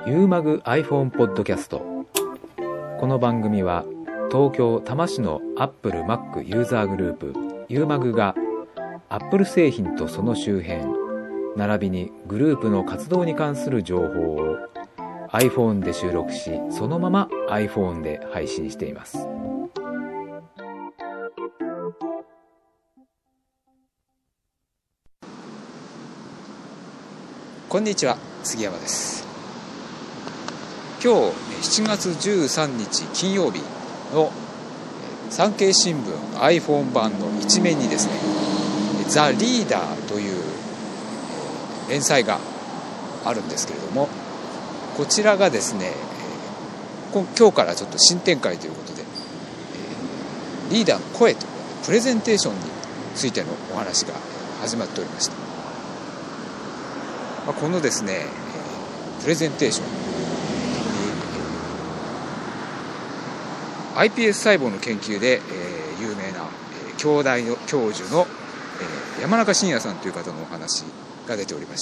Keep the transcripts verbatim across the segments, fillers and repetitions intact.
ユーマグ iPhone ポッドキャスト。この番組は東京多摩市の Apple Mac ユーザーグループユーマグが Apple 製品とその周辺並びにグループの活動に関する情報を iPhone で収録し、そのまま iPhone で配信しています。 こんにちは、杉山です。今日しちがつじゅうさんにち金曜日の産経新聞 iPhone 版の一面にですね、ザ・リーダーという連載があるんですけれども、こちらがですね、今日からちょっと新展開ということで、リーダーの声とプレゼンテーションについてのお話が始まっておりました。このですね、プレゼンテーション、アイピーエス 細胞の研究で有名な京大の教授の山中伸弥さんという方のお話が出ておりまして、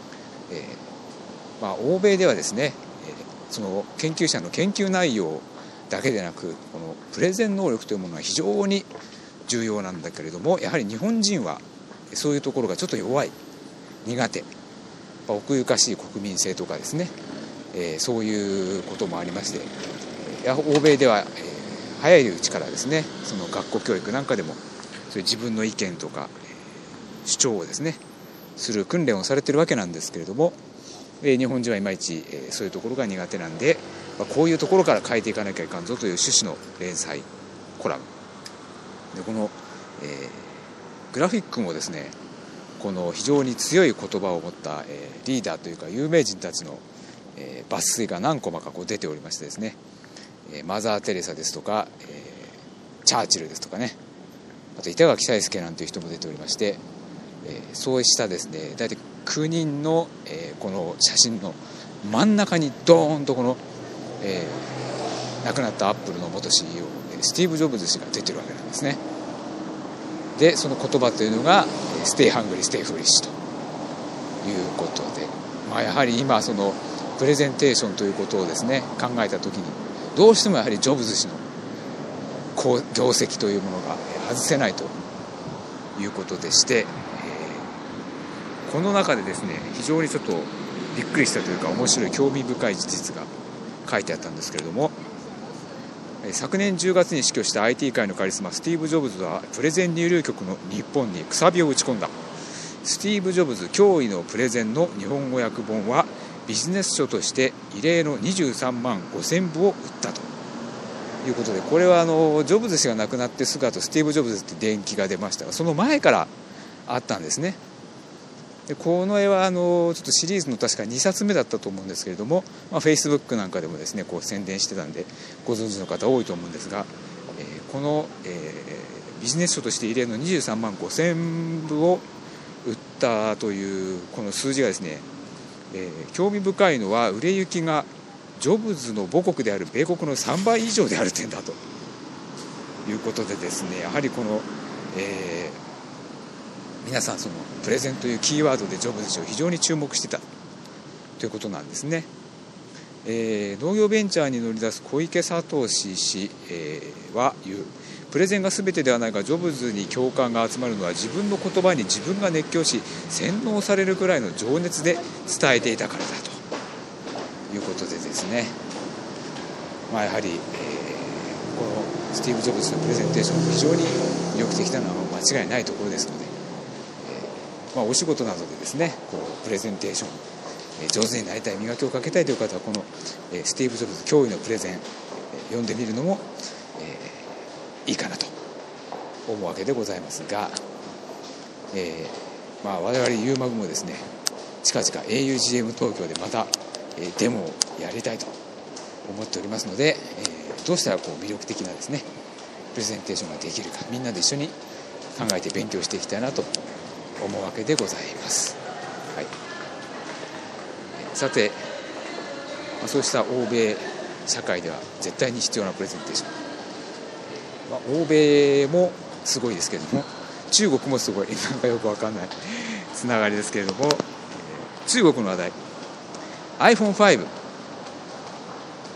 まあ、欧米ではですね、その研究者の研究内容だけでなく、このプレゼン能力というものが非常に重要なんだけれども、やはり日本人はそういうところがちょっと弱い、苦手、奥ゆかしい国民性とかですね、えー、そういうこともありまして、や欧米では、えー、早いうちからですね、その学校教育なんかでもそういう自分の意見とか、えー、主張をですねする訓練をされているわけなんですけれども、えー、日本人はいまいち、えー、そういうところが苦手なんで、まあ、こういうところから変えていかなきゃいかんぞという趣旨の連載コラムで、この、えー、グラフィックもですね、この非常に強い言葉を持った、えー、リーダーというか有名人たちの、えー、抜粋が何コマかこう出ておりましてですね、えー、マザー・テレサですとか、えー、チャーチルですとかね、あと板垣退助なんていう人も出ておりまして、えー、そうしたですね大体きゅうにんの、えー、この写真の真ん中にドーンとこの、えー、亡くなったアップルの元 シーイーオー スティーブ・ジョブズ氏が出てるわけなんですね。でその言葉というのがステイハングリーステイフーリッシュということで、まあ、やはり今そのプレゼンテーションということをですね考えたときに、どうしてもやはりジョブズ氏の業績というものが外せないということでして、えー、この中でですね非常にちょっとびっくりしたというか面白い興味深い事実が書いてあったんですけれども、昨年じゅうがつに死去した アイティー 界のカリスマスティーブ・ジョブズはプレゼン入力局の日本にくさびを打ち込んだ。スティーブ・ジョブズ驚異のプレゼンの日本語訳本はビジネス書として異例のにじゅうさんまんごせんぶを売ったということで、これはあのジョブズ氏が亡くなってすぐあとスティーブ・ジョブズって伝記が出ましたが、その前からあったんですね。でこの絵はあのちょっとシリーズの確かにさつめだったと思うんですけれども、まあ、Facebook なんかでもですねこう宣伝してたんでご存知の方多いと思うんですが、えー、この、えー、ビジネス書として異例のにじゅうさんまんごせんぶを売ったというこの数字がですね、えー、興味深いのは売れ行きがジョブズの母国である米国のさんばい以上である点だということでですね、やはりこの、えー皆さんそのプレゼンというキーワードでジョブズ氏を非常に注目してたということなんですね。えー、農業ベンチャーに乗り出す小池聡氏、えー、は言う。プレゼンが全てではないがジョブズに共感が集まるのは自分の言葉に自分が熱狂し洗脳されるくらいの情熱で伝えていたからだということでですね、まあ、やはり、えー、このスティーブ・ジョブズのプレゼンテーションが非常に魅力的なのは間違いないところですので、まあ、お仕事などでですねこうプレゼンテーション、えー、上手になりたい、磨きをかけたいという方はこの、えー、スティーブ・ジョブズ驚異のプレゼン、えー、読んでみるのも、えー、いいかなと思うわけでございますが、えーまあ、我々ユーマグもですね近々 エーユージーエム 東京でまた、えー、デモをやりたいと思っておりますので、えー、どうしたらこう魅力的なですねプレゼンテーションができるか、みんなで一緒に考えて勉強していきたいなと思うわけでございます。はい、さて、まあ、そうした欧米社会では絶対に必要なプレゼンテーション、まあ、欧米もすごいですけれども中国もすごい、なんかよくわかんないつながりですけれども、中国の話題 アイフォンファイブ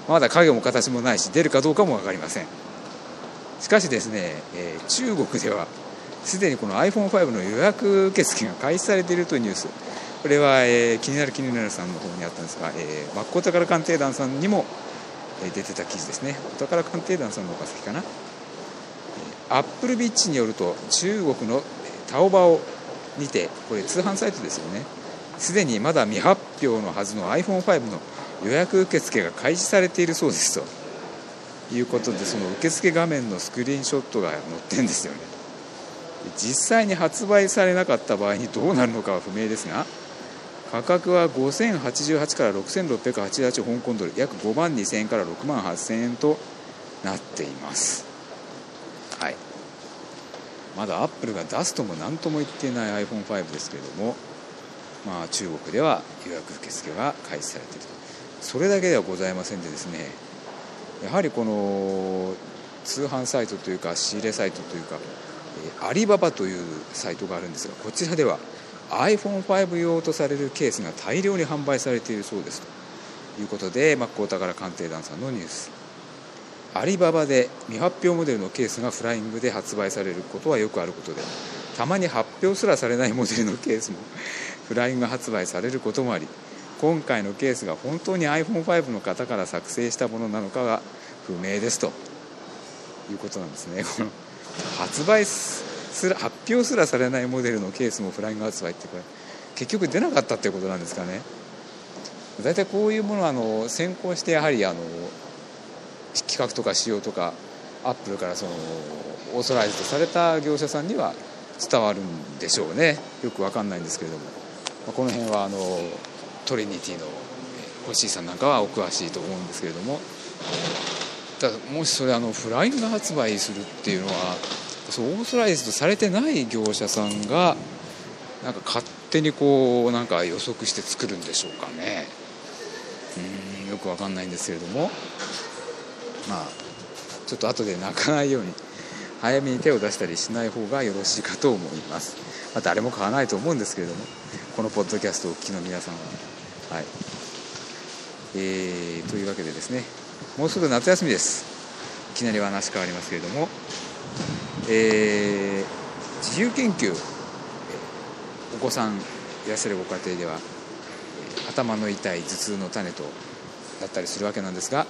まだ影も形もないし出るかどうかも分かりません。しかしですね、えー、中国ではすでにこの アイフォンファイブ の予約受付が開始されているというニュース、これは、えー、気になる気になるさんの方にあったんですが、えー、マックお宝鑑定団さんにも、えー、出てた記事ですね。お宝鑑定団さんの方が先かな。アップルビッチによると、中国のタオバオにて、これ通販サイトですよね、すでにまだ未発表のはずの アイフォンファイブ の予約受付が開始されているそうですということで、その受付画面のスクリーンショットが載ってるんですよね。実際に発売されなかった場合にどうなるのかは不明ですが、価格はごせんはちじゅうはちからろくせんろっぴゃくはちじゅうはち香港ドル、約ごまんにせんえんからろくまんはっせんえんとなっています。はい、まだアップルが出すとも何とも言っていない アイフォンファイブ ですけれども、まあ、中国では予約受付が開始されていると。それだけではございませんでですね、やはりこの通販サイトというか仕入れサイトというか、アリババというサイトがあるんですが、こちらでは アイフォンファイブ 用とされるケースが大量に販売されているそうですということで、マックお宝鑑定団さんのニュース。アリババで未発表モデルのケースがフライングで発売されることはよくあることで、たまに発表すらされないモデルのケースもフライングが発売されることもあり、今回のケースが本当に アイフォンファイブ の方から作成したものなのかは不明ですということなんですね。この発売すら発表すらされないモデルのケースもフライング発売って、これ結局出なかったっていうことなんですかね。だいたいこういうものはあの先行してやはりあの企画とか仕様とかアップルからそのオーソライズとされた業者さんには伝わるんでしょうね。よく分かんないんですけれども、この辺はあのトリニティの星井さんなんかはお詳しいと思うんですけれども、ただもしそれあのフライング発売するっていうのは、そうオーソライズとされてない業者さんがなんか勝手にこうなんか予測して作るんでしょうかね。うーんよく分かんないんですけれども、まあちょっと後で泣かないように早めに手を出したりしない方がよろしいかと思います。まあ、誰も買わないと思うんですけれども、このポッドキャストをお聞きの皆さんは、はい、えー、というわけでですね、もうすぐ夏休みです。いきなりは話変わりますけれども、えー、自由研究、お子さんいらっしゃるご家庭では頭の痛い頭痛の種となったりするわけなんですが、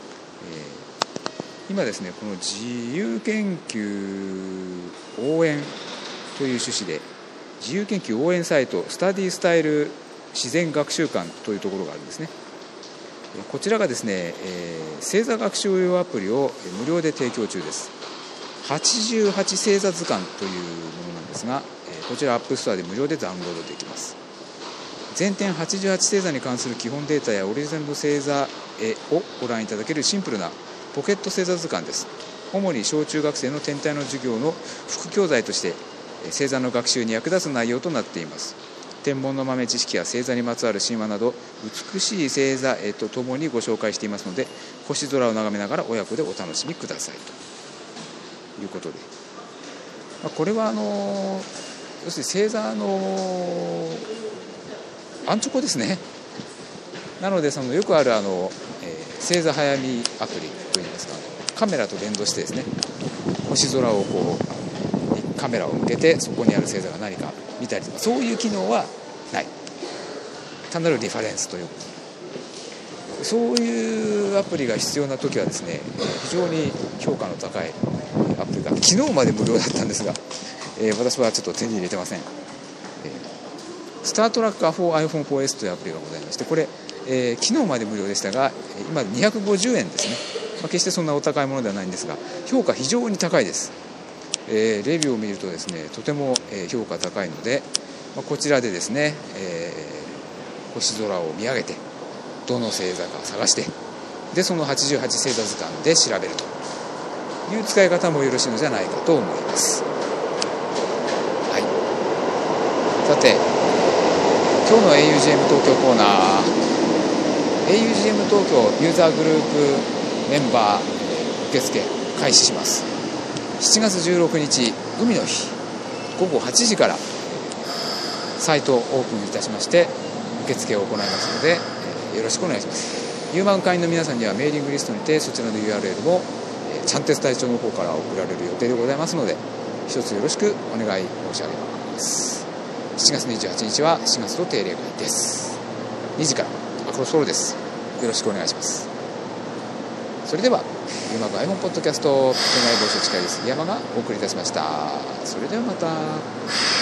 えー、今ですね、この自由研究応援という趣旨で自由研究応援サイトスタディスタイル自然学習館というところがあるんですね。こちらがですね、えー、星座学習用アプリを無料で提供中です。はちじゅうはち星座図鑑というものなんですが、えー、こちらアップストアで無料でダウンロードできます。全点はちじゅうはち星座に関する基本データやオリジナルの星座絵をご覧いただけるシンプルなポケット星座図鑑です。主に小中学生の天体の授業の副教材として星座の学習に役立つ内容となっています。天文の豆知識や星座にまつわる神話など美しい星座絵とともにご紹介していますので、星空を眺めながら親子でお楽しみくださいということで、まあ、これはあの要するに星座のアンチョコですね。なのでそのよくあるあの、えー、星座早見アプリといいますか、カメラと連動してですね、星空をこうカメラを向けてそこにある星座が何か見たりとか、そういう機能はない。単なるリファレンスという、そういうアプリが必要な時はですね、非常に評価の高いアプリが昨日まで無料だったんですが、えー、私はちょっと手に入れてません。えー、スタートラッカー for アイフォンフォーエス というアプリがございまして、これ、えー、昨日まで無料でしたが今にひゃくごじゅうえんですね。まあ、決してそんなお高いものではないんですが、評価非常に高いです。えー、レビューを見るとですね、とても評価高いので、まあ、こちらでですね、えー、星空を見上げてどの星座か探して、でそのはちじゅうはち星座図鑑で調べるという使い方もよろしいのじゃないかと思います。はい、さて今日の エーユージーエム 東京コーナー、 エーユージーエム 東京ユーザーグループメンバー受付開始します。しちがつじゅうろくにち海の日ごごはちじからサイトをオープンいたしまして受付を行いますので、よろしくお願いします。 ユーマグ会員の皆さんにはメーリングリストにてそちらの ユーアールエル も、えー、チャンテス隊長の方から送られる予定でございますので、一つよろしくお願い申し上げます。しちがつにじゅうはちにちはしがつの定例会です。にじからアクロスフォローです。よろしくお願いします。それではユーマグ iPhone ポッドキャスト恋愛防止司会です杉山がお送りいたしました。それではまた。